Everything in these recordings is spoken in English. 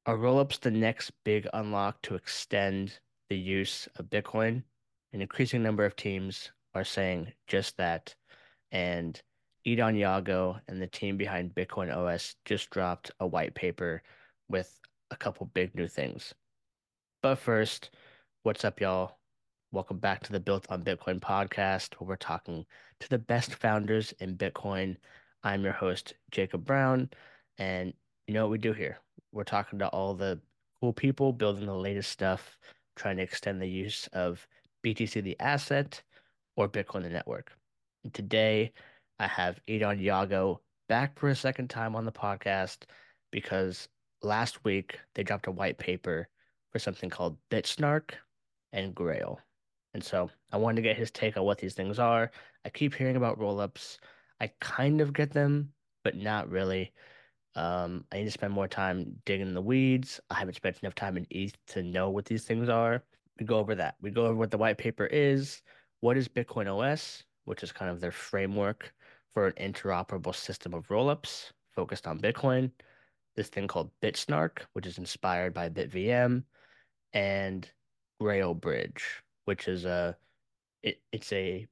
Are rollups the next big unlock to extend the use of Bitcoin? An increasing number of teams are saying just that. And Edon Yago and the team behind Bitcoin OS just dropped a white paper with a couple big new things. But first, what's up, y'all? Welcome back to the Built on Bitcoin podcast, where we're talking to the best founders in Bitcoin. I'm your host, Jacob Brown, and you know what we do here? We're talking to all the cool people building the latest stuff, trying to extend the use of BTC the asset or Bitcoin the network. And today, I have Edon Yago back for a second time on the podcast because last week they dropped a white paper for something called BitSnark and Grail. And so I wanted to get his take on what these things are. I keep hearing about rollups. I kind of get them, but not really. I need to spend more time digging in the weeds. I haven't spent enough time in ETH to know what these things are. We go over that. We go over what the white paper is, what is Bitcoin OS, which is kind of their framework for an interoperable system of rollups focused on Bitcoin. This thing called BitSnark, which is inspired by BitVM, and Grail Bridge, which is it's a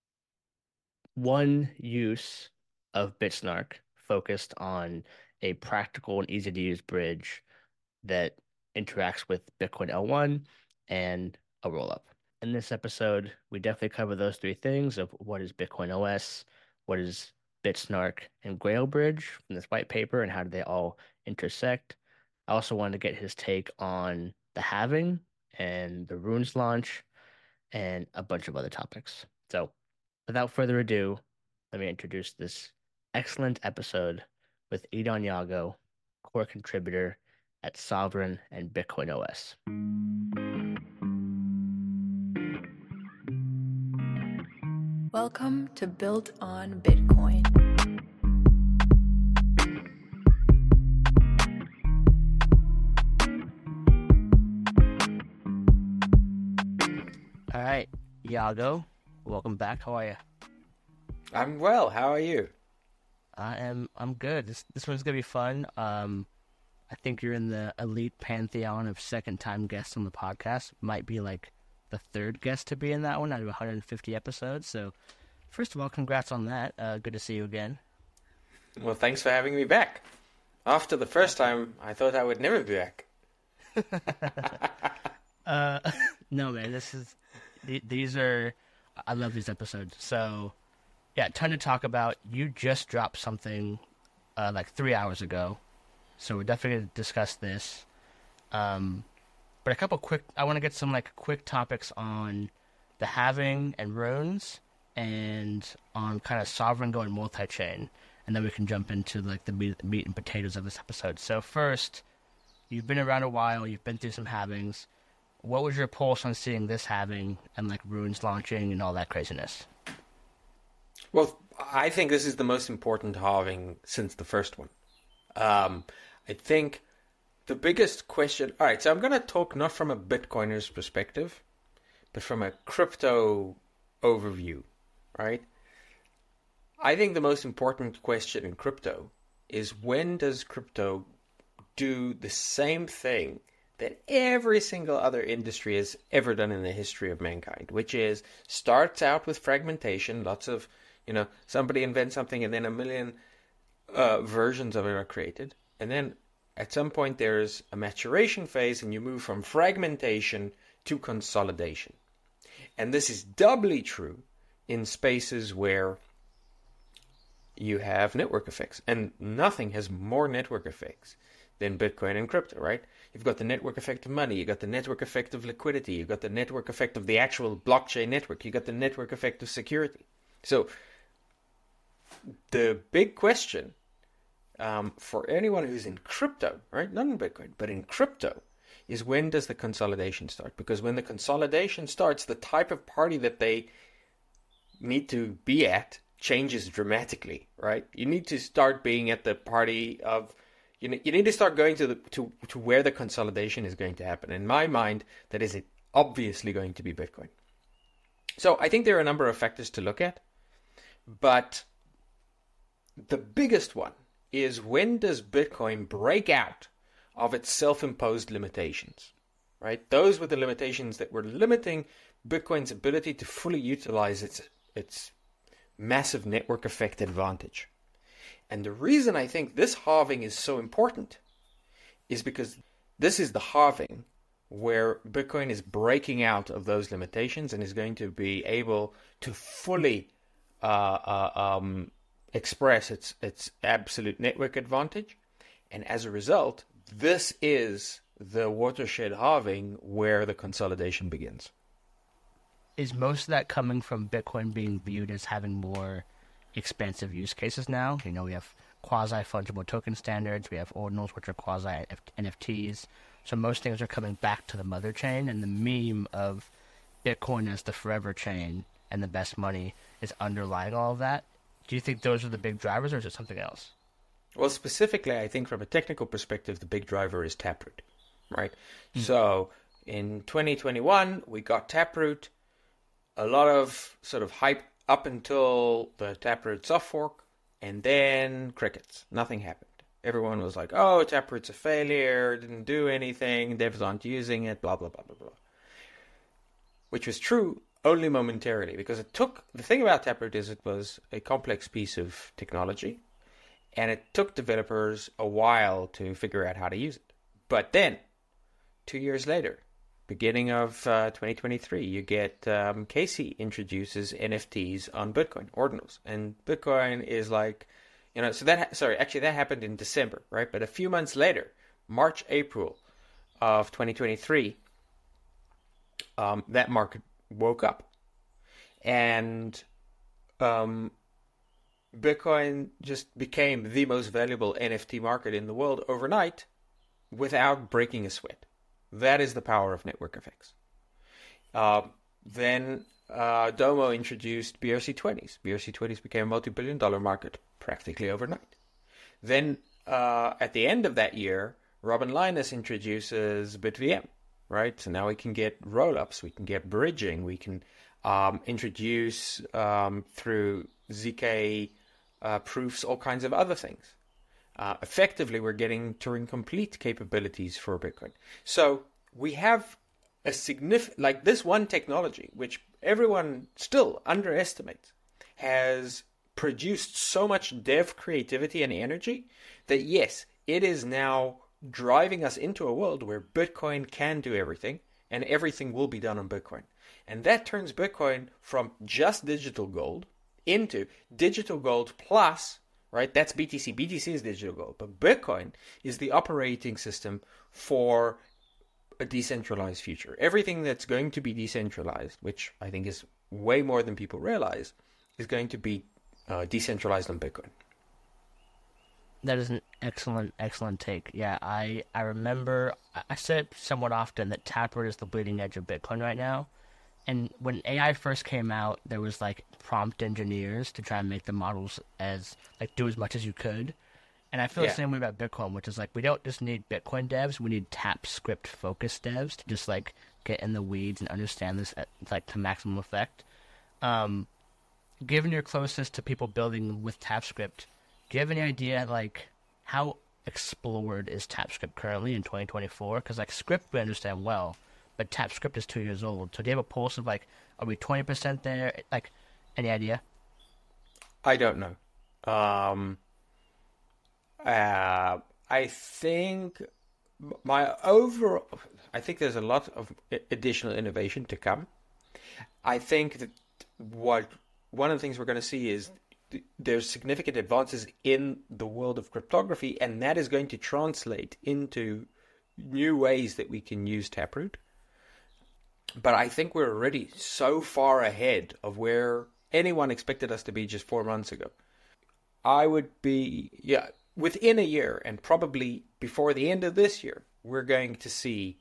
one use of BitSnark focused on a practical and easy to use bridge that interacts with Bitcoin L1 and a rollup. In this episode, we definitely cover those three things of what is Bitcoin OS, what is BitSnark, and Grail Bridge from this white paper, and how do they all intersect. I also wanted to get his take on the halving and the runes launch and a bunch of other topics. So, without further ado, let me introduce this excellent episode with Edon Yago, core contributor at Sovereign and Bitcoin OS. Welcome to Built on Bitcoin. All right, Yago, welcome back. How are you? I'm well. How are you? I'm good. This one's gonna be fun. I think you're in the elite pantheon of second time guests on the podcast. Might be like the third guest to be in that one out of 150 episodes. So first of all, congrats on that. Good to see you again. Well, thanks for having me back. After the first time, I thought I would never be back. No, man, these are, I love these episodes. So yeah, ton to talk about. You just dropped something like 3 hours ago. So we're definitely going to discuss this. But a couple quick, I want to get some like quick topics on the halving and runes and on kind of sovereign going multi-chain. And then we can jump into like the meat and potatoes of this episode. So first, you've been around a while, you've been through some halvings. What was your pulse on seeing this halving and like runes launching and all that craziness? Well, I think this is the most important halving since the first one. I think the biggest question... All right, so I'm going to talk not from a Bitcoiner's perspective, but from a crypto overview, right? I think the most important question in crypto is when does crypto do the same thing that every single other industry has ever done in the history of mankind, which is starts out with fragmentation, lots of, somebody invents something and then a million versions of it are created. And then at some point there's a maturation phase and you move from fragmentation to consolidation. And this is doubly true in spaces where you have network effects. And nothing has more network effects than Bitcoin and crypto, right? You've got the network effect of money, you've got the network effect of liquidity, you've got the network effect of the actual blockchain network, you've got the network effect of security. So the big question for anyone who's in crypto, right? Not in Bitcoin, but in crypto, is when does the consolidation start? Because when the consolidation starts, the type of party that they need to be at changes dramatically, right? You need to start being at the party of, you need to start going to where the consolidation is going to happen. In my mind, that is obviously going to be Bitcoin. So I think there are a number of factors to look at, but the biggest one is when does Bitcoin break out of its self-imposed limitations, right? Those were the limitations that were limiting Bitcoin's ability to fully utilize its massive network effect advantage. And the reason I think this halving is so important is because this is the halving where Bitcoin is breaking out of those limitations and is going to be able to fully express its absolute network advantage. And as a result, this is the watershed halving where the consolidation begins. Is most of that coming from Bitcoin being viewed as having more expansive use cases now? You know, we have quasi-fungible token standards, we have ordinals, which are quasi-NFTs. So most things are coming back to the mother chain, and the meme of Bitcoin as the forever chain and the best money is underlying all of that. Do you think those are the big drivers, or is it something else? Well, specifically, I think from a technical perspective, the big driver is Taproot, right? So in 2021, we got Taproot, a lot of sort of hype up until the Taproot soft fork, and then crickets. Nothing happened. Everyone was like, oh, Taproot's a failure, didn't do anything, devs aren't using it, blah, blah, blah, blah, blah. Which was true only momentarily, because the thing about Taproot is it was a complex piece of technology, and it took developers a while to figure out how to use it. But then, 2 years later, beginning of 2023, you get Casey introduces NFTs on Bitcoin, ordinals. And Bitcoin is like, so that happened in December, right? But a few months later, March, April of 2023, that market woke up. And Bitcoin just became the most valuable NFT market in the world overnight without breaking a sweat. That is the power of network effects. Then Domo introduced BRC20s. BRC20s became a multi-billion-dollar market practically overnight. Then at the end of that year, Robin Linus introduces BitVM, right? So now we can get rollups, we can get bridging, we can introduce through ZK proofs all kinds of other things. Effectively, we're getting Turing-complete capabilities for Bitcoin. So we have a significant, like this one technology, which everyone still underestimates, has produced so much dev creativity and energy that yes, it is now driving us into a world where Bitcoin can do everything and everything will be done on Bitcoin. And that turns Bitcoin from just digital gold into digital gold plus, right? That's BTC. BTC is digital gold, but Bitcoin is the operating system for a decentralized future. Everything that's going to be decentralized, which I think is way more than people realize, is going to be decentralized on Bitcoin. That is an excellent take. Yeah, I remember, I said somewhat often that Taproot is the bleeding edge of Bitcoin right now. And when AI first came out, there was like prompt engineers to try and make the models do as much as you could. And I feel the same way about Bitcoin, which is like, we don't just need Bitcoin devs, we need TapScript focused devs to just like get in the weeds and understand this at like to maximum effect. Given you're closest to people building with TapScript, do you have any idea like how explored is TapScript currently in 2024? Because like script we understand well, but TapScript is 2 years old. So do you have a pulse of like, are we 20% there? Like, any idea? I don't know. I think I think there's a lot of additional innovation to come. I think that one of the things we're going to see is there's significant advances in the world of cryptography, and that is going to translate into new ways that we can use Taproot. But I think we're already so far ahead of where anyone expected us to be just 4 months ago. I would be, within a year, and probably before the end of this year, we're going to see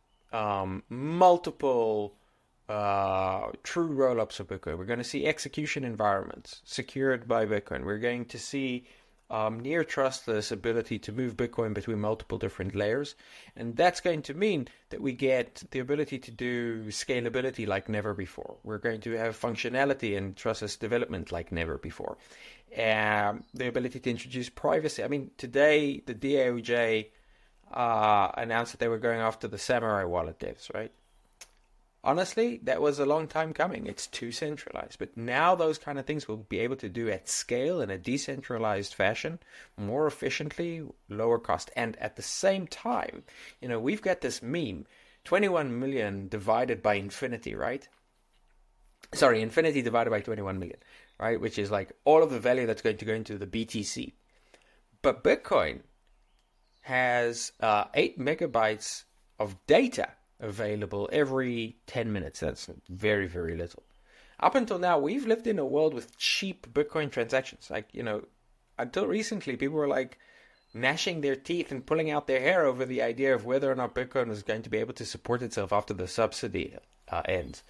multiple true rollups of Bitcoin. We're going to see execution environments secured by Bitcoin. We're going to see near trustless ability to move Bitcoin between multiple different layers. And that's going to mean that we get the ability to do scalability like never before. We're going to have functionality and trustless development like never before. The ability to introduce privacy. I mean, today the DOJ announced that they were going after the Samurai wallet devs, right? Honestly, that was a long time coming. It's too centralized. But now those kind of things we'll be able to do at scale in a decentralized fashion, more efficiently, lower cost. And at the same time, we've got this meme, 21 million divided by infinity, right? Sorry, infinity divided by 21 million, right? Which is like all of the value that's going to go into the BTC. But Bitcoin has 8 megabytes of data available every 10 minutes. That's very, very little. Up until now, we've lived in a world with cheap Bitcoin transactions. Like, until recently, people were like gnashing their teeth and pulling out their hair over the idea of whether or not Bitcoin was going to be able to support itself after the subsidy ends.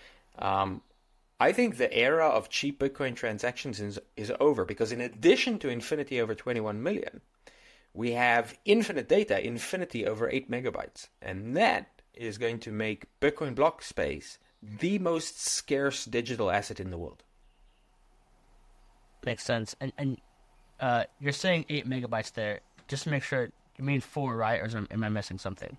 I think the era of cheap Bitcoin transactions is over, because in addition to infinity over 21 million, we have infinite data, infinity over 8 megabytes. And that is going to make Bitcoin block space the most scarce digital asset in the world. Makes sense. And you're saying 8 megabytes there. Just to make sure, you mean 4, right? Or am I missing something?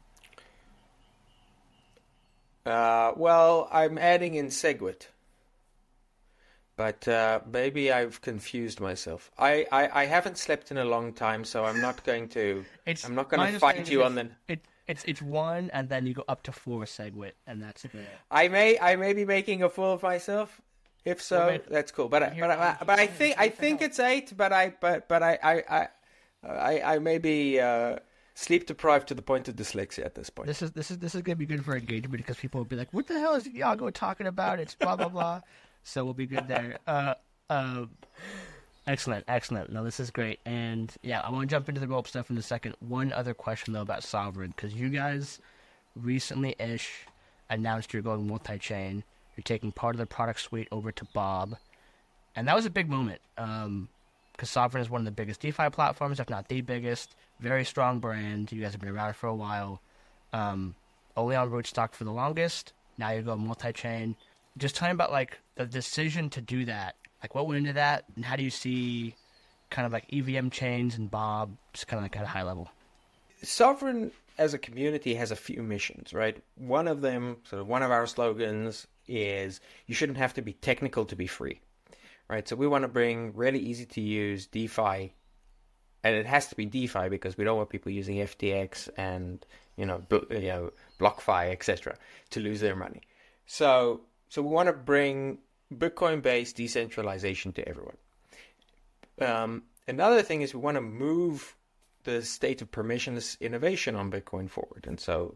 Well, I'm adding in SegWit. But maybe I've confused myself. I haven't slept in a long time, so I'm not going to. I'm not going to fight you on the. It's 1, and then you go up to 4 SegWit, and that's it. I may be making a fool of myself. If so, that's cool. But I think it's 8. But I may be sleep deprived to the point of dyslexia at this point. This is gonna be good for engagement, because people will be like, "What the hell is Iago talking about? It's blah blah blah." So we'll be good there. Excellent. No, this is great. And yeah, I want to jump into the roll-up stuff in a second. One other question, though, about Sovereign, because you guys recently-ish announced you're going multi-chain. You're taking part of the product suite over to Bob. And that was a big moment, because Sovereign is one of the biggest DeFi platforms, if not the biggest. Very strong brand. You guys have been around for a while. Only on Rootstock for the longest. Now you're going multi-chain. Just tell me about, like, the decision to do that. Like, what went into that, and how do you see kind of like EVM chains and Bob, just kind of like at a high level? Sovereign as a community has a few missions, right? One of them, sort of one of our slogans is you shouldn't have to be technical to be free, right? So we want to bring really easy to use DeFi, and it has to be DeFi because we don't want people using FTX and, BlockFi, etc., to lose their money. So we want to bring Bitcoin-based decentralization to everyone. Another thing is we want to move the state of permissionless innovation on Bitcoin forward. And so,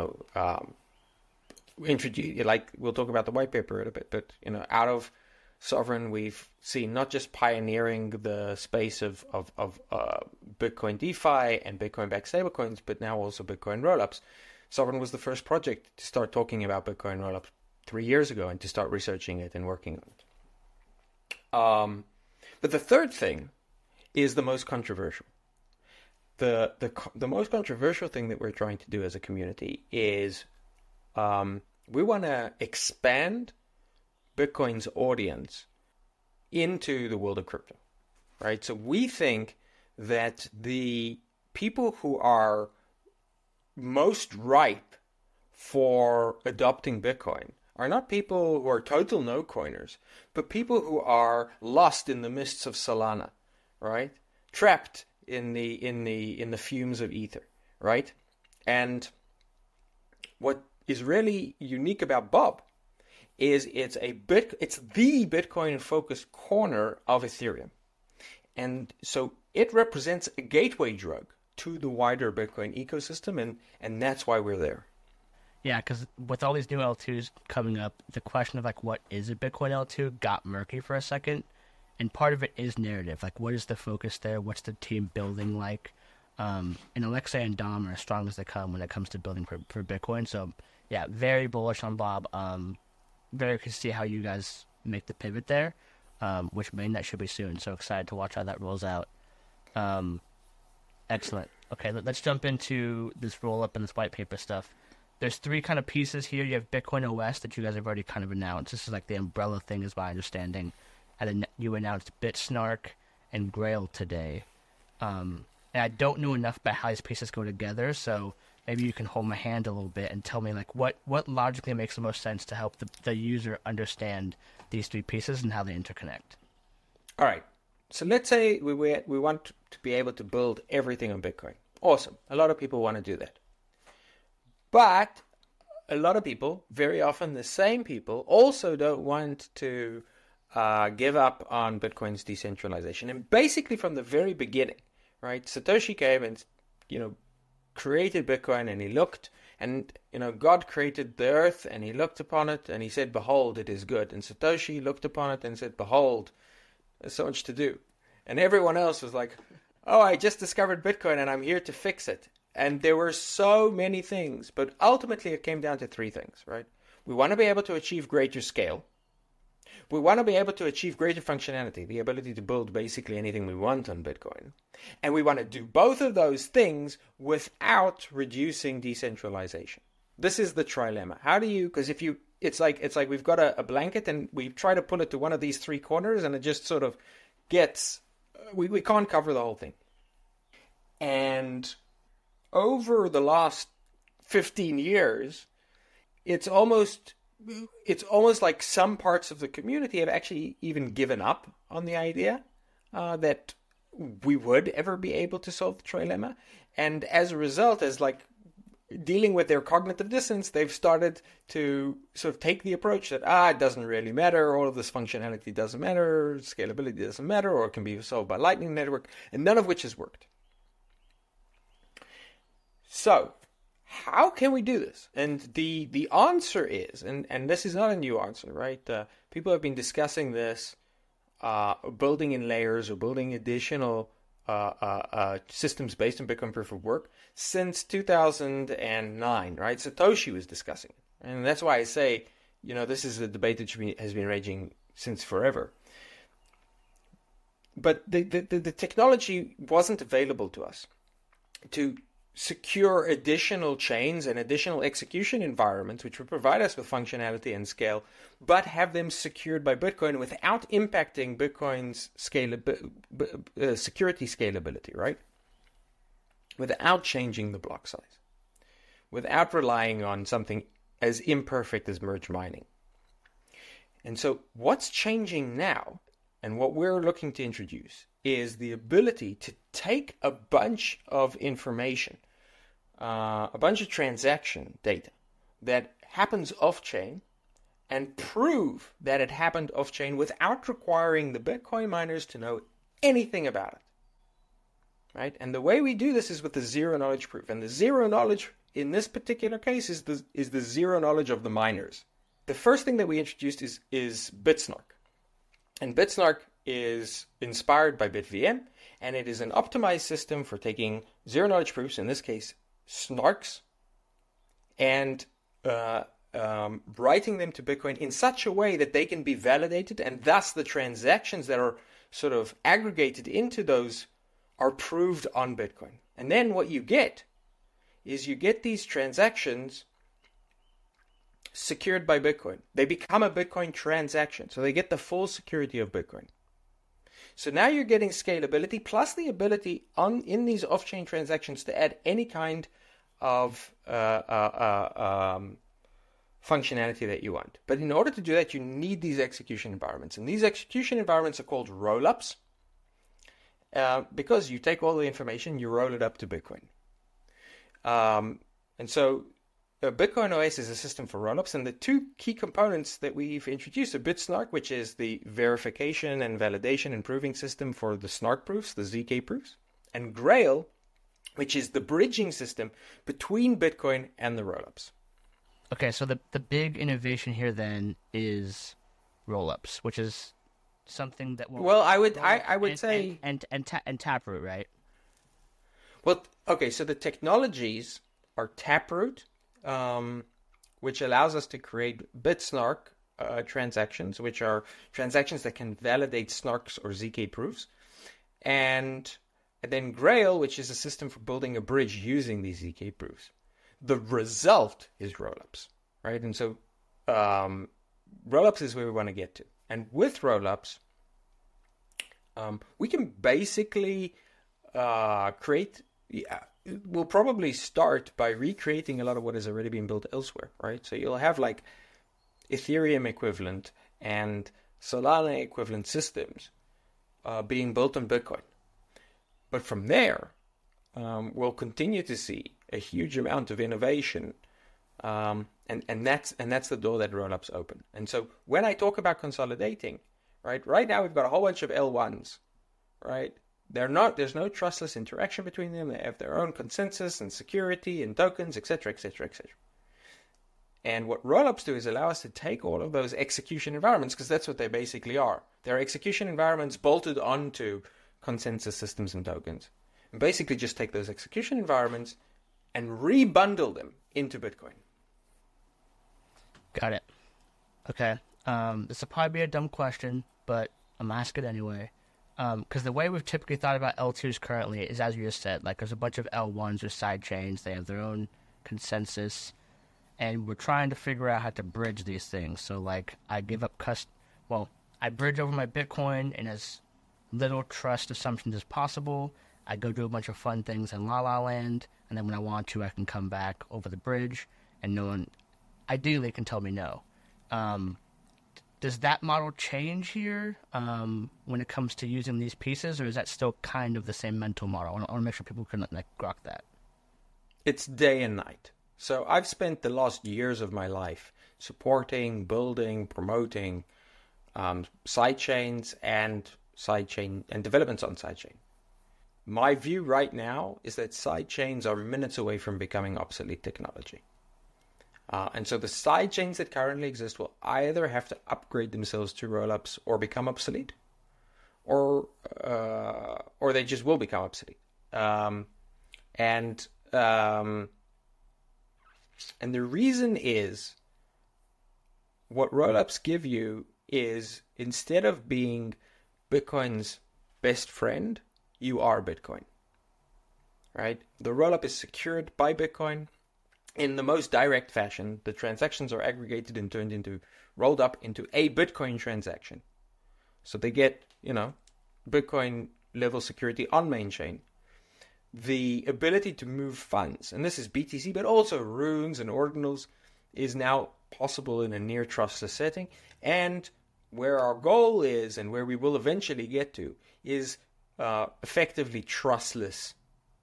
introduce, like, we'll talk about the white paper in a bit, but, out of Sovereign, we've seen not just pioneering the space of Bitcoin DeFi and Bitcoin-backed stablecoins, but now also Bitcoin rollups. Sovereign was the first project to start talking about Bitcoin rollups 3 years ago and to start researching it and working on it. But the third thing is the most controversial. The most controversial thing that we're trying to do as a community is we want to expand Bitcoin's audience into the world of crypto, right? So we think that the people who are most ripe for adopting Bitcoin are not people who are total no-coiners, but people who are lost in the mists of Solana, right? Trapped in the fumes of Ether, right? And what is really unique about Bob is it's the Bitcoin-focused corner of Ethereum. And so it represents a gateway drug to the wider Bitcoin ecosystem, and that's why we're there. Yeah, because with all these new L2s coming up, the question of, like, what is a Bitcoin L2 got murky for a second. And part of it is narrative. Like, what is the focus there? What's the team building like? And Alexei and Dom are as strong as they come when it comes to building for Bitcoin. So, yeah, very bullish on Bob. Very curious to see how you guys make the pivot there, which mainnet should be soon. So excited to watch how that rolls out. Excellent. Okay, let's jump into this roll-up and this white paper stuff. There's 3 kind of pieces here. You have Bitcoin OS that you guys have already kind of announced. This is like the umbrella thing is my understanding. And then you announced BitSnark and Grail today. and I don't know enough about how these pieces go together. So maybe you can hold my hand a little bit and tell me like what logically makes the most sense to help the user understand these three pieces and how they interconnect. All right. So let's say we want to be able to build everything on Bitcoin. Awesome. A lot of people want to do that. But a lot of people, very often the same people, also don't want to give up on Bitcoin's decentralization. And basically from the very beginning, right, Satoshi came and, created Bitcoin, and he looked, and, God created the earth, and he looked upon it, and he said, behold, it is good. And Satoshi looked upon it and said, behold, there's so much to do. And everyone else was like, oh, I just discovered Bitcoin, and I'm here to fix it. And there were so many things, but ultimately it came down to three things, right? We want to be able to achieve greater scale. We want to be able to achieve greater functionality, the ability to build basically anything we want on Bitcoin. And we want to do both of those things without reducing decentralization. This is the trilemma. How do you, because it's like we've got a blanket and we try to pull it to one of these three corners and it just sort of gets, we can't cover the whole thing. And over the last 15 years, it's almost like some parts of the community have actually even given up on the idea that we would ever be able to solve the trilemma. And as a result, as like dealing with their cognitive dissonance, they've started to sort of take the approach that, it doesn't really matter, all of this functionality doesn't matter, scalability doesn't matter, or it can be solved by Lightning Network, and none of which has worked. So, how can we do this? And the answer is, and this is not a new answer, right? People have been discussing this, building in layers or building additional systems based on Bitcoin proof of work since 2009, right? Satoshi was discussing it. And that's why I say, this is a debate that has been raging since forever. But the technology wasn't available to us to secure additional chains and additional execution environments which would provide us with functionality and scale, but have them secured by Bitcoin without impacting Bitcoin's security scalability, right? Without changing the block size, without relying on something as imperfect as merge mining. And so what's changing now, and what we're looking to introduce, is the ability to take a bunch of information, a bunch of transaction data that happens off-chain, and prove that it happened off-chain without requiring the Bitcoin miners to know anything about it. Right? And the way we do this is with the zero knowledge proof. And the zero knowledge in this particular case is the zero knowledge of the miners. The first thing that we introduced is BitSnark. And BitSnark is inspired by BitVM, and it is an optimized system for taking zero knowledge proofs, in this case snarks, and writing them to Bitcoin in such a way that they can be validated, and thus the transactions that are sort of aggregated into those are proved on Bitcoin. And then what you get is these transactions secured by Bitcoin. They become a Bitcoin transaction, so they get the full security of Bitcoin. So now you're getting scalability plus the ability in these off-chain transactions to add any kind of functionality that you want. But in order to do that, you need these execution environments. And these execution environments are called rollups because you take all the information, you roll it up to Bitcoin. And so Bitcoin OS is a system for rollups, and the two key components that we've introduced are BitSnark, which is the verification and validation and proving system for the snark proofs, the ZK proofs, and Grail, which is the bridging system between Bitcoin and the rollups. Okay, so the big innovation here then is rollups, which is something that will. Well, I would say Taproot, right? Well, okay, so the technologies are Taproot, which allows us to create BitSnark transactions, which are transactions that can validate snarks or ZK proofs, and then Grail, which is a system for building a bridge using these ZK proofs. The result is rollups, right? And so rollups is where we want to get to. And with rollups, we can basically we'll probably start by recreating a lot of what has already been built elsewhere, right? So you'll have like Ethereum equivalent and Solana equivalent systems being built on Bitcoin. But from there, we'll continue to see a huge amount of innovation, and that's the door that rollups open. And so when I talk about consolidating, right now we've got a whole bunch of L1s, right? There's no trustless interaction between them. They have their own consensus and security and tokens, etc., etc., etc. And what rollups do is allow us to take all of those execution environments, because that's what they basically are. They're execution environments bolted onto consensus systems and tokens. And basically just take those execution environments and rebundle them into Bitcoin. Got it. Okay. This will probably be a dumb question, but I'm asking it anyway. Because the way we've typically thought about L2s currently is, as you just said, like there's a bunch of L1s or side chains. They have their own consensus, and we're trying to figure out how to bridge these things. So, like, I bridge over my Bitcoin in as little trust assumptions as possible. I go do a bunch of fun things in La La Land, and then when I want to, I can come back over the bridge, and no one, ideally, can tell me no. Does that model change here when it comes to using these pieces, or is that still kind of the same mental model? I want to make sure people can grok that. It's day and night. So I've spent the last years of my life supporting, building, promoting sidechains and developments on sidechain. My view right now is that sidechains are minutes away from becoming obsolete technology. And so the sidechains that currently exist will either have to upgrade themselves to rollups or become obsolete, or they just will become obsolete. And the reason is, what rollups give you is, instead of being Bitcoin's best friend, you are Bitcoin, right? The rollup is secured by Bitcoin in the most direct fashion. The transactions are aggregated and rolled up into a Bitcoin transaction. So they get, Bitcoin level security on main chain. The ability to move funds, and this is BTC, but also runes and ordinals, is now possible in a near trustless setting. And where our goal is, and where we will eventually get to, is effectively trustless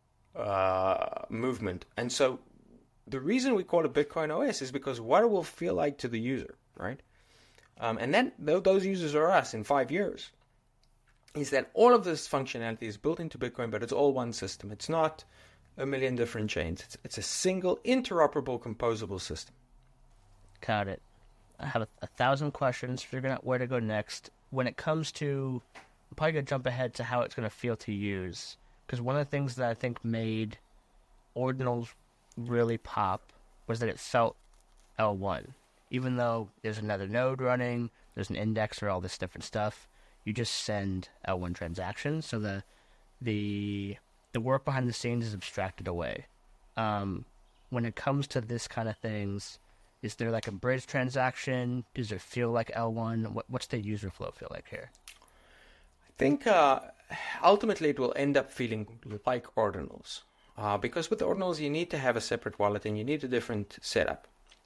movement. And so the reason we call it Bitcoin OS is because what it will feel like to the user, right? And then those users are us in 5 years, is that all of this functionality is built into Bitcoin, but it's all one system. It's not a million different chains. It's a single interoperable composable system. Got it. I have 1,000 questions, figuring out where to go next. When it comes to, I'm probably going to jump ahead to how it's going to feel to use, because one of the things that I think made ordinals really pop was that it felt L1. Even though there's another node running, there's an indexer, all this different stuff, you just send L1 transactions. So the work behind the scenes is abstracted away. When it comes to this kind of things, is there like a bridge transaction? Does it feel like L1? What's the user flow feel like here? I think ultimately it will end up feeling like ordinals. Because with ordinals, you need to have a separate wallet and you need a different setup.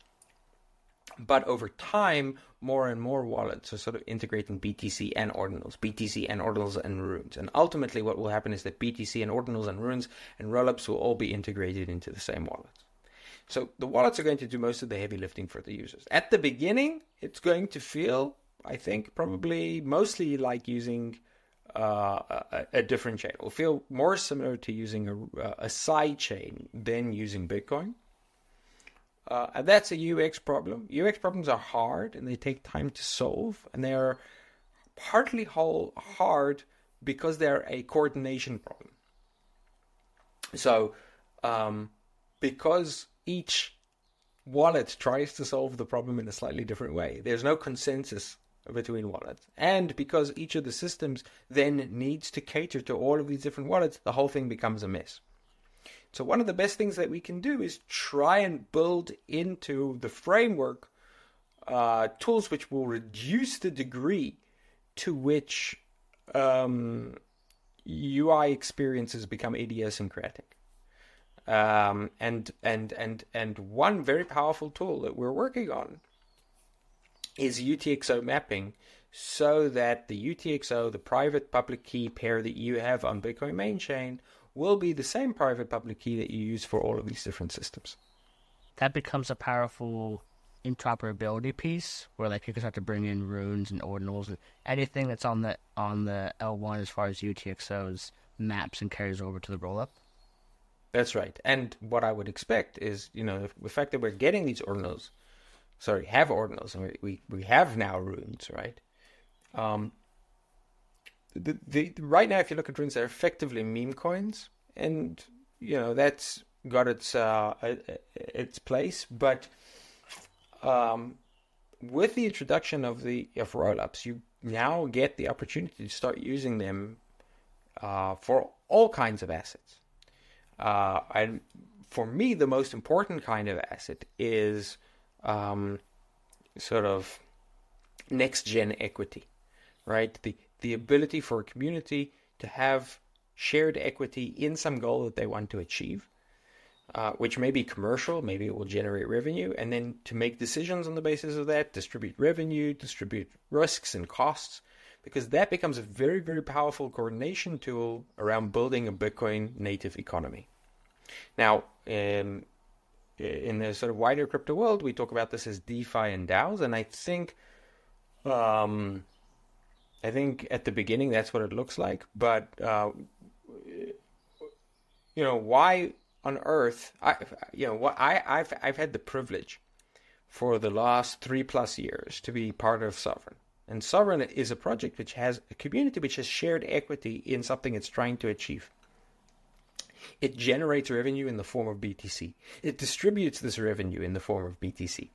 But over time, more and more wallets are sort of integrating BTC and ordinals and runes. And ultimately what will happen is that BTC and ordinals and runes and rollups will all be integrated into the same wallet. So the wallets are going to do most of the heavy lifting for the users. At the beginning, it's going to feel, I think, probably mostly like using a different chain. It will feel more similar to using a side chain than using Bitcoin. And that's a UX problem. UX problems are hard and they take time to solve, and they are partly hard because they're a coordination problem. So, because each wallet tries to solve the problem in a slightly different way, there's no consensus between wallets. And because each of the systems then needs to cater to all of these different wallets, the whole thing becomes a mess. So one of the best things that we can do is try and build into the framework tools which will reduce the degree to which UI experiences become idiosyncratic. And one very powerful tool that we're working on is UTXO mapping, so that the UTXO, the private public key pair that you have on Bitcoin main chain, will be the same private public key that you use for all of these different systems. That becomes a powerful interoperability piece where like you can start to bring in runes and ordinals and anything that's on the L1 as far as UTXOs maps and carries over to the rollup. That's right. And what I would expect is, the fact that we're getting these ordinals, have ordinals, and we have now runes, right? Right now, if you look at runes, they're effectively meme coins, and that's got its place. But with the introduction of rollups, you now get the opportunity to start using them for all kinds of assets. And for me, the most important kind of asset is sort of next gen equity, right? The ability for a community to have shared equity in some goal that they want to achieve, which may be commercial, maybe it will generate revenue, and then to make decisions on the basis of that, distribute revenue, distribute risks and costs, because that becomes a very, very powerful coordination tool around building a Bitcoin native economy. Now, in the sort of wider crypto world, we talk about this as DeFi and DAOs, and I think at the beginning that's what it looks like. But why on earth? I've had the privilege for the last 3+ years to be part of Sovereign, and Sovereign is a project which has a community which has shared equity in something it's trying to achieve. It generates revenue in the form of BTC. It distributes this revenue in the form of BTC.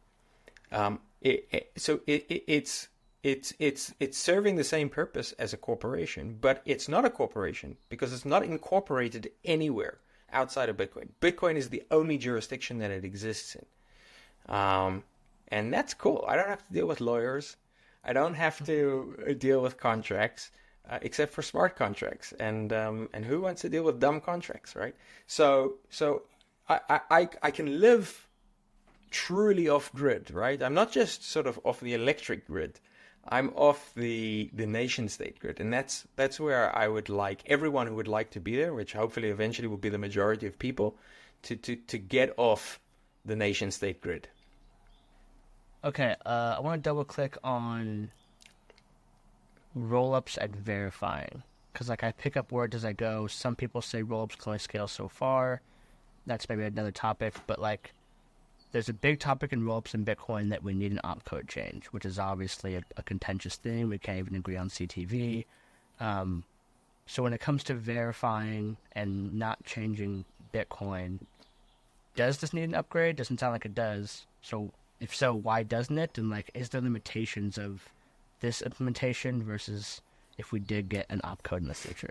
It's serving the same purpose as a corporation, but it's not a corporation because it's not incorporated anywhere outside of Bitcoin. Bitcoin is the only jurisdiction that it exists in. And that's cool. I don't have to deal with lawyers. I don't have to deal with contracts. Except for smart contracts, and who wants to deal with dumb contracts, right? So I can live truly off grid, right? I'm not just sort of off the electric grid. I'm off the nation state grid, and that's where I would like everyone who would like to be there, which hopefully eventually will be the majority of people, to get off the nation state grid. Okay, I want to double click on rollups and verifying, because like I pick up words as I go. Some people say rollups can only scale so far. That's maybe another topic, but like there's a big topic in rollups in Bitcoin that we need an opcode change, which is obviously a contentious thing. We can't even agree on CTV. So when it comes to verifying and not changing Bitcoin, does this need an upgrade? Doesn't sound like it does. So if so, why doesn't it? And like, is there limitations of this implementation versus if we did get an opcode in the future?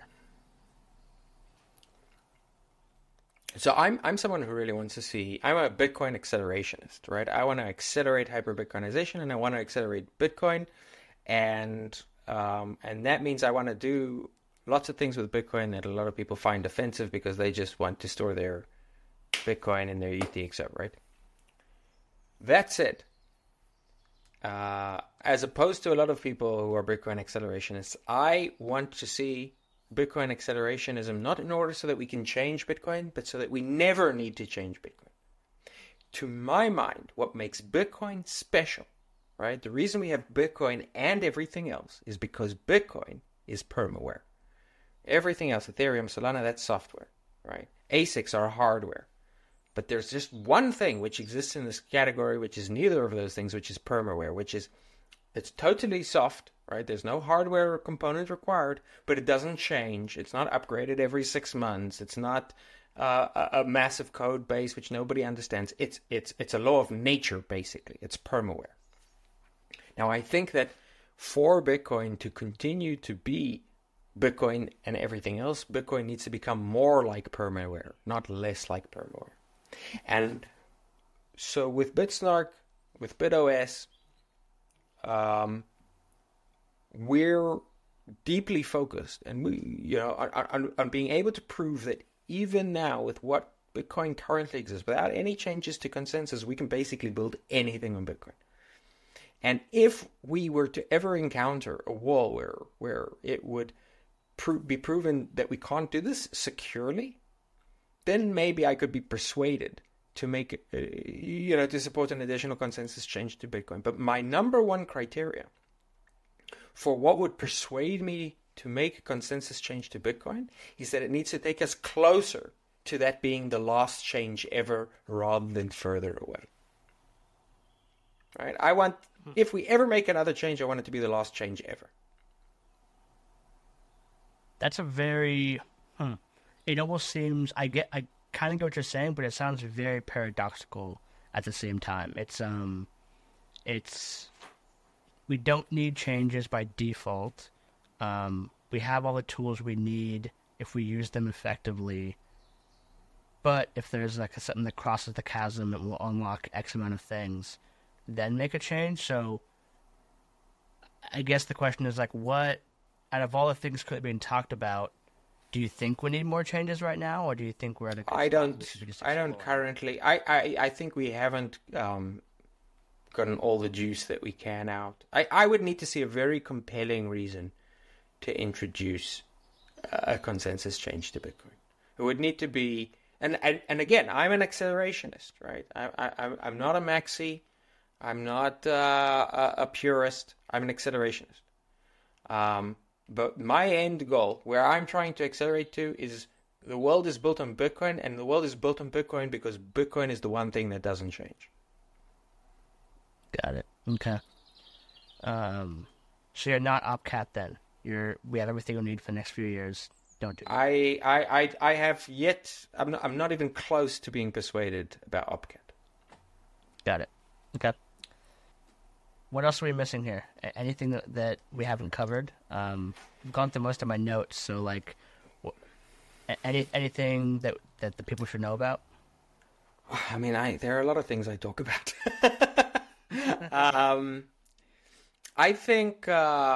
So I'm someone who really wants to see. I'm a Bitcoin accelerationist, right? I want to accelerate hyper-Bitcoinization, and I want to accelerate Bitcoin, and that means I want to do lots of things with Bitcoin that a lot of people find offensive because they just want to store their Bitcoin in their UTXO, right? That said, as opposed to a lot of people who are Bitcoin accelerationists, I want to see Bitcoin accelerationism not in order so that we can change Bitcoin, but so that we never need to change Bitcoin. To my mind, what makes Bitcoin special, right? The reason we have Bitcoin and everything else is because Bitcoin is permaware. Everything else, Ethereum, Solana, that's software, right? ASICs are hardware. But there's just one thing which exists in this category, which is neither of those things, which is permaware, which is, it's totally soft, right? There's no hardware or component required, but it doesn't change. It's not upgraded every 6 months. It's not a massive code base which nobody understands. It's a law of nature, basically. It's permaware. Now, I think that for Bitcoin to continue to be Bitcoin and everything else, Bitcoin needs to become more like permaware, not less like permaware. And so with BitSnark, with BitOS, we're deeply focused, and on being able to prove that even now, with what Bitcoin currently exists, without any changes to consensus, we can basically build anything on Bitcoin. And if we were to ever encounter a wall where it would be proven that we can't do this securely, then maybe I could be persuaded to make, to support an additional consensus change to Bitcoin. But my number one criteria for what would persuade me to make a consensus change to Bitcoin is that it needs to take us closer to that being the last change ever rather than further away. Right? If we ever make another change, I want it to be the last change ever. That's a very, it almost seems, I kind of get what you're saying, but it sounds very paradoxical at the same time. We don't need changes by default. We have all the tools we need if we use them effectively. But if there's like something that crosses the chasm, it will unlock X amount of things, then make a change. So I guess the question is like, what out of all the things that are being talked about, do you think we need more changes right now, or do you think we're at a good I don't currently. I think we haven't gotten all the juice that we can out. I would need to see a very compelling reason to introduce a consensus change to Bitcoin. It would need to be, and again, I'm an accelerationist, right? I'm not a maxi. I'm not a purist. I'm an accelerationist. But my end goal, where I'm trying to accelerate to, is the world is built on Bitcoin, and the world is built on Bitcoin because Bitcoin is the one thing that doesn't change. Got it. Okay. So you're not OpCat then. We have everything we need for the next few years. Don't do that. I have yet. I'm not even close to being persuaded about OpCat. Got it. Okay. What else are we missing here? Anything that we haven't covered? I've gone through most of my notes, so like, anything that the people should know about? I mean, there are a lot of things I talk about. I think.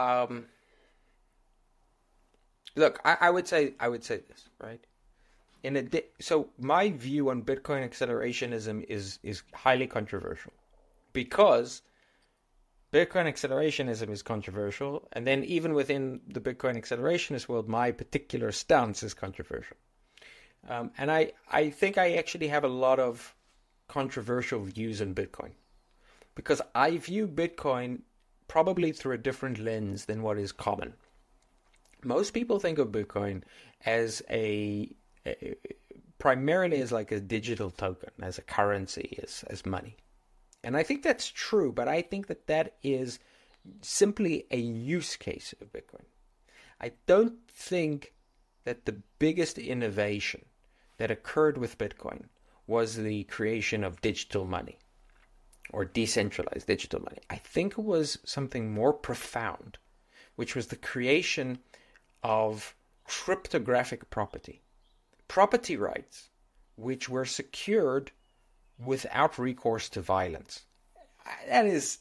Look, I would say this, right? So my view on Bitcoin accelerationism is highly controversial, because Bitcoin accelerationism is controversial, and then even within the Bitcoin accelerationist world, my particular stance is controversial. And I think I actually have a lot of controversial views on Bitcoin, because I view Bitcoin probably through a different lens than what is common. Most people think of Bitcoin as primarily as like a digital token, as a currency, as money. And I think that's true, but I think that is simply a use case of Bitcoin. I don't think that the biggest innovation that occurred with Bitcoin was the creation of digital money or decentralized digital money. I think it was something more profound, which was the creation of cryptographic property rights, which were secured without recourse to violence. That is,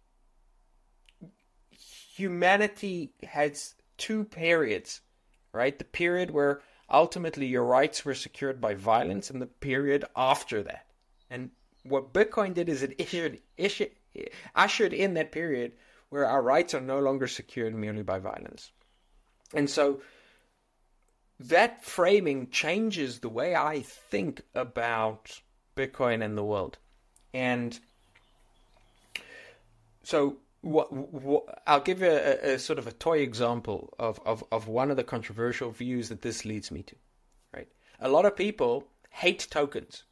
humanity has two periods, right? The period where ultimately your rights were secured by violence, and the period after that. And what Bitcoin did is it ushered in that period where our rights are no longer secured merely by violence. And so that framing changes the way I think about Bitcoin and the world. And so I'll give you a sort of a toy example of one of the controversial views that this leads me to. Right? A lot of people hate tokens.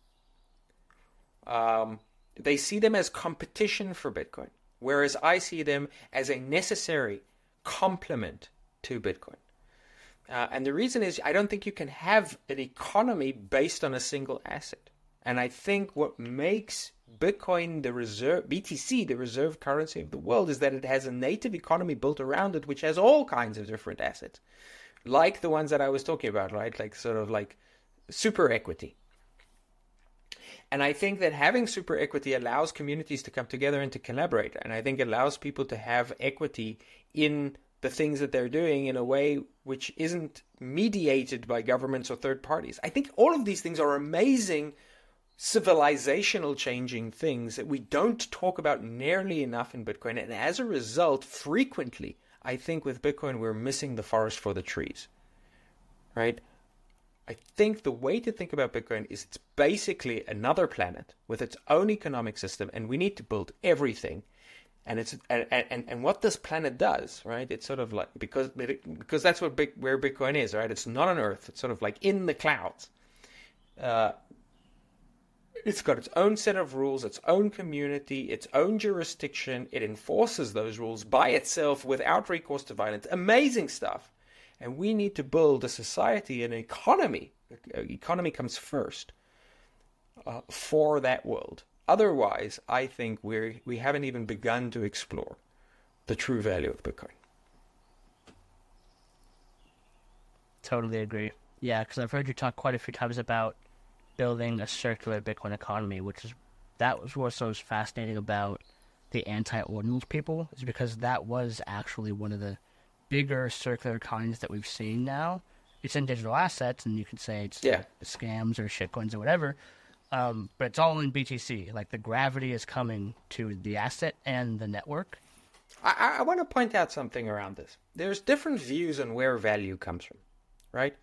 They see them as competition for Bitcoin, whereas I see them as a necessary complement to Bitcoin. And the reason is, I don't think you can have an economy based on a single asset. And I think what makes Bitcoin BTC, the reserve currency of the world, is that it has a native economy built around it, which has all kinds of different assets, like the ones that I was talking about, right? Like sort of like super equity. And I think that having super equity allows communities to come together and to collaborate. And I think it allows people to have equity in the things that they're doing in a way which isn't mediated by governments or third parties. I think all of these things are amazing civilizational changing things that we don't talk about nearly enough in Bitcoin. And as a result, frequently, I think with Bitcoin, we're missing the forest for the trees, right? I think the way to think about Bitcoin is it's basically another planet with its own economic system, and we need to build everything. And it's and what this planet does, right? It's sort of like because that's where Bitcoin is, right? It's not on Earth. It's sort of like in the clouds. It's got its own set of rules, its own community, its own jurisdiction. It enforces those rules by itself without recourse to violence. Amazing stuff. And we need to build a society, an economy. Economy comes first for that world. Otherwise, I think we haven't even begun to explore the true value of Bitcoin. Totally agree. Yeah, because I've heard you talk quite a few times about building a circular Bitcoin economy, that was what's so fascinating about the anti-ordinals people, is because that was actually one of the bigger circular economies that we've seen now. It's in digital assets, and you can say it's scams or shitcoins or whatever. But it's all in BTC. Like, the gravity is coming to the asset and the network. I want to point out something around this. There's different views on where value comes from, right?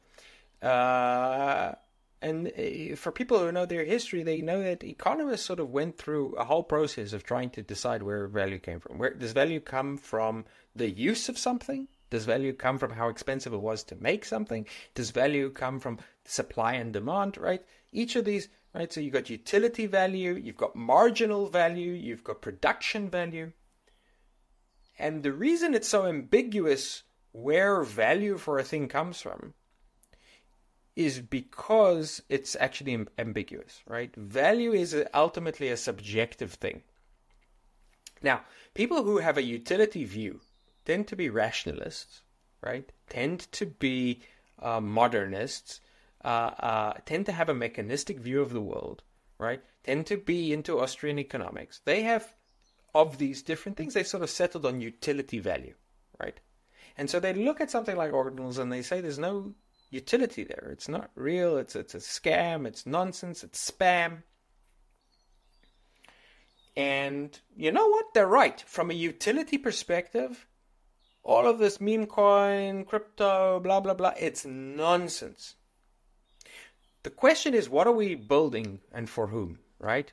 And for people who know their history, they know that economists sort of went through a whole process of trying to decide where value came from. Where does value come from? The use of something? Does value come from how expensive it was to make something? Does value come from supply and demand, right? Each of these, right? So you've got utility value, you've got marginal value, you've got production value. And the reason it's so ambiguous where value for a thing comes from is because it's actually ambiguous, right? Value is ultimately a subjective thing. Now, people who have a utility view tend to be rationalists, right? Tend to be modernists, tend to have a mechanistic view of the world, right? Tend to be into Austrian economics. They have, of these different things, they sort of settled on utility value, right? And so they look at something like ordinals and they say there's no utility there. It's not real. It's a scam. It's nonsense. It's spam. And you know what? They're right. From a utility perspective, all of this meme coin, crypto, blah, blah, blah, it's nonsense. The question is, what are we building and for whom, right?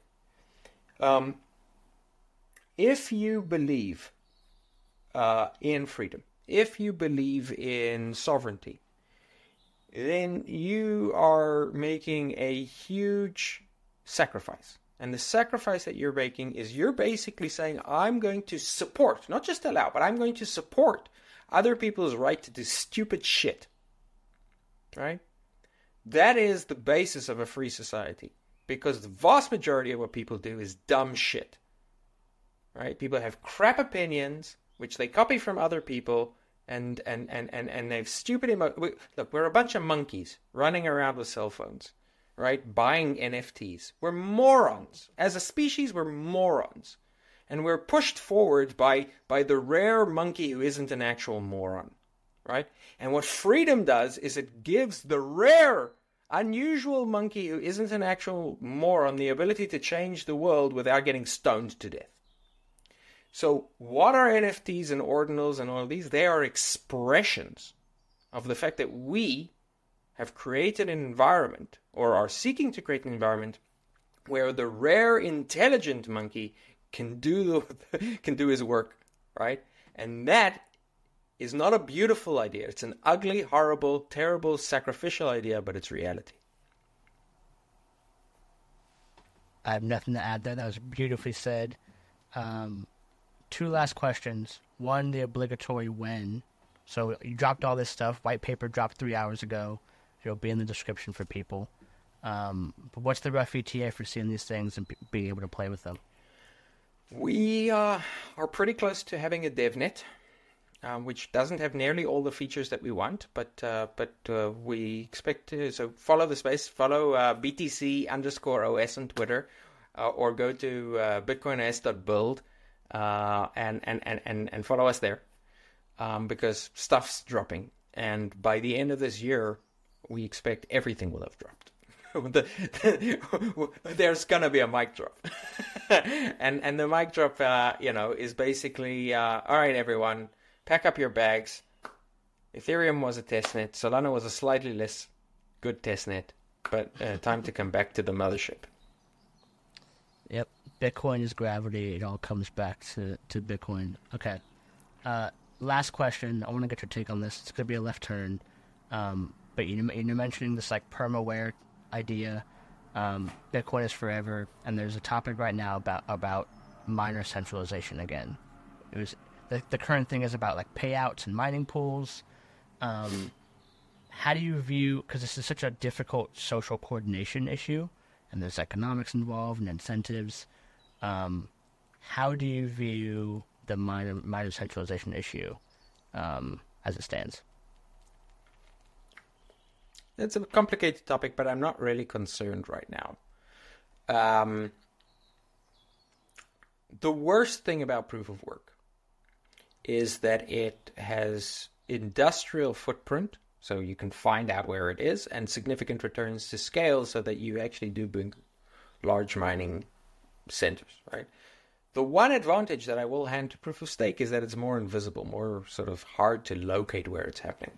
If you believe in freedom, if you believe in sovereignty, then you are making a huge sacrifice. And the sacrifice that you're making is you're basically saying, I'm going to support, not just allow, but I'm going to support other people's right to do stupid shit. Right? That is the basis of a free society. Because the vast majority of what people do is dumb shit. Right? People have crap opinions, which they copy from other people, and they've stupid look, we're a bunch of monkeys running around with cell phones, right? Buying NFTs. We're morons. As a species, we're morons. And we're pushed forward by the rare monkey who isn't an actual moron, right? And what freedom does is it gives the rare, unusual monkey who isn't an actual moron the ability to change the world without getting stoned to death. So what are NFTs and ordinals and all of these? They are expressions of the fact that we have created an environment, or are seeking to create an environment, where the rare intelligent monkey can do his work, right? And that is not a beautiful idea. It's an ugly, horrible, terrible, sacrificial idea, but it's reality. I have nothing to add there. That was beautifully said. Two last questions. One, the obligatory when. So you dropped all this stuff. White paper dropped 3 hours ago. It'll be in the description for people. But what's the rough ETA for seeing these things and being able to play with them? We are pretty close to having a DevNet, which doesn't have nearly all the features that we want, but we expect to. So follow the space. Follow BTC_OS on Twitter, or go to bitcoinos.build. And follow us there. because stuff's dropping. And by the end of this year, we expect everything will have dropped. There's gonna be a mic drop, and the mic drop, is basically, all right, everyone, pack up your bags. Ethereum was a testnet. Solana was a slightly less good testnet, but time to come back to the mothership. Yep, Bitcoin is gravity. It all comes back to Bitcoin. Okay. Last question. I want to get your take on this. It's gonna be a left turn, but you're mentioning this like permaware idea. Bitcoin is forever, and there's a topic right now about miner centralization again. It was the current thing is about like payouts and mining pools. How do you view, because this is such a difficult social coordination issue, and there's economics involved and incentives. How do you view the miner centralization issue as it stands? It's a complicated topic, but I'm not really concerned right now. The worst thing about proof of work is that it has industrial footprint, so you can find out where it is, and significant returns to scale so that you actually do bring large mining centers, right? The one advantage that I will hand to proof of stake is that it's more invisible, more sort of hard to locate where it's happening.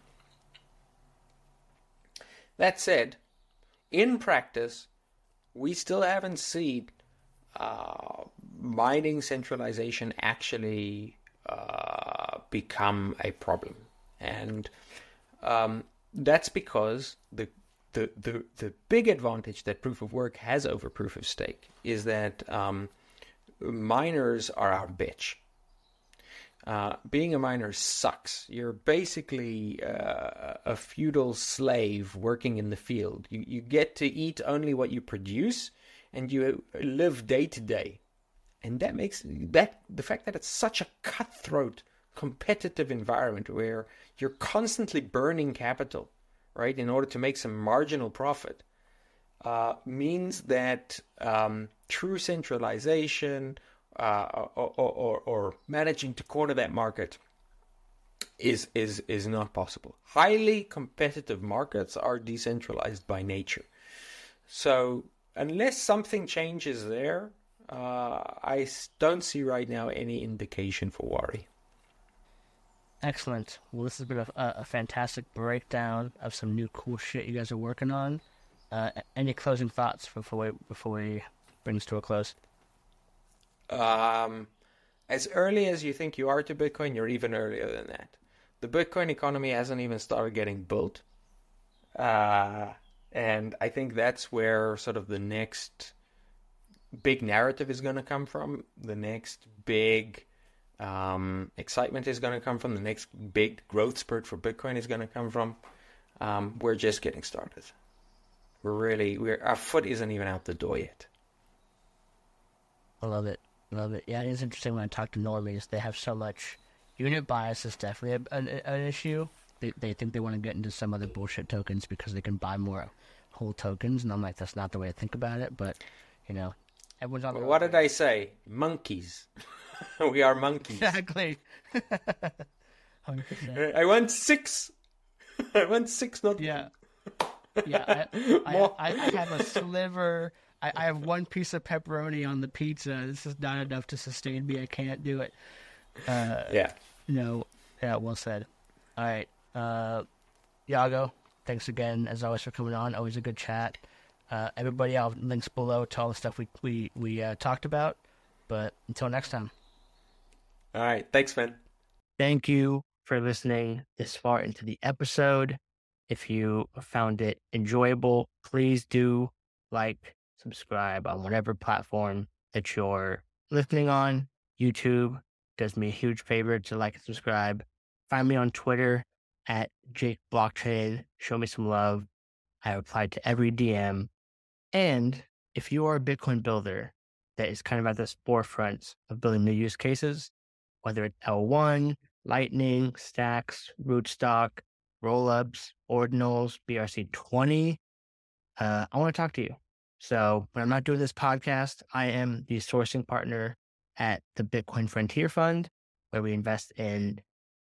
That said, in practice, we still haven't seen mining centralization actually become a problem, and that's because the big advantage that proof of work has over proof of stake is that miners are our bitch. Being a miner sucks. You're basically a feudal slave working in the field. You get to eat only what you produce, and you live day to day. And that makes the fact that it's such a cutthroat, competitive environment where you're constantly burning capital, right, in order to make some marginal profit, means that true centralization or managing to corner that market is not possible. Highly competitive markets are decentralized by nature. So unless something changes there, I don't see right now any indication for worry. Excellent. Well, this has been a fantastic breakdown of some new cool shit you guys are working on. Any closing thoughts before we bring this to a close? As early as you think you are to Bitcoin, you're even earlier than that. The Bitcoin economy hasn't even started getting built. And I think that's where sort of the next big narrative is going to come from. The next big excitement is going to come from. The next big growth spurt for Bitcoin is going to come from. We're just getting started. Our foot isn't even out the door yet. I love it. Yeah, it is interesting when I talk to normies. They have so much unit bias is definitely an issue. They think they want to get into some other bullshit tokens because they can buy more whole tokens, and I'm like, that's not the way to think about it. But everyone's on. What did I say? Monkeys. We are monkeys. Exactly. 100%. I want 6. I want 6, not yeah. Yeah, I have a sliver. I have one piece of pepperoni on the pizza. This is not enough to sustain me. I can't do it. Yeah. Yeah, well said. All right. Yago, thanks again, as always, for coming on. Always a good chat. Everybody, I'll have links below to all the stuff we talked about. But until next time. All right. Thanks, man. Thank you for listening this far into the episode. If you found it enjoyable, please do subscribe on whatever platform that you're listening on. YouTube does me a huge favor to like and subscribe. Find me on Twitter at Jake Blockchain. Show me some love. I reply to every DM. And if you are a Bitcoin builder that is kind of at the forefront of building new use cases, whether it's L1, Lightning, Stacks, Rootstock, Rollups, Ordinals, BRC20, I want to talk to you. So when I'm not doing this podcast, I am the sourcing partner at the Bitcoin Frontier Fund, where we invest in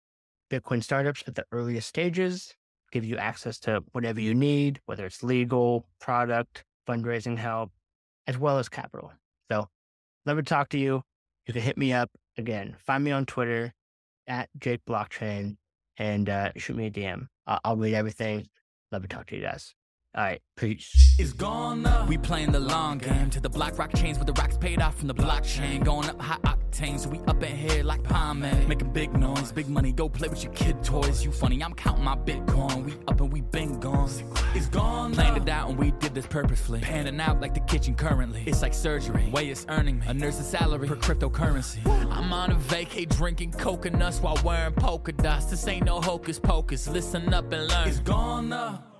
Bitcoin startups at the earliest stages, give you access to whatever you need, whether it's legal, product, fundraising help, as well as capital. So love to talk to you. You can hit me up. Again, find me on Twitter at Jake Blockchain and shoot me a DM. I'll read everything. Love to talk to you guys. All right, peace. It's gone up. We playing the long game to the BlackRock chains with the racks paid off from the blockchain. Going up high octane, so we up in here like pomade. Making big noise, big money, go play with your kid toys. You funny, I'm counting my Bitcoin. We up and we been gone. It's gone. Planned it out and we did this purposefully. Panning out like the kitchen currently. It's like surgery, way it's earning me a nurse's salary for cryptocurrency. I'm on a vacay drinking coconuts while wearing polka dots. This ain't no hocus pocus, listen up and learn. It's gone up.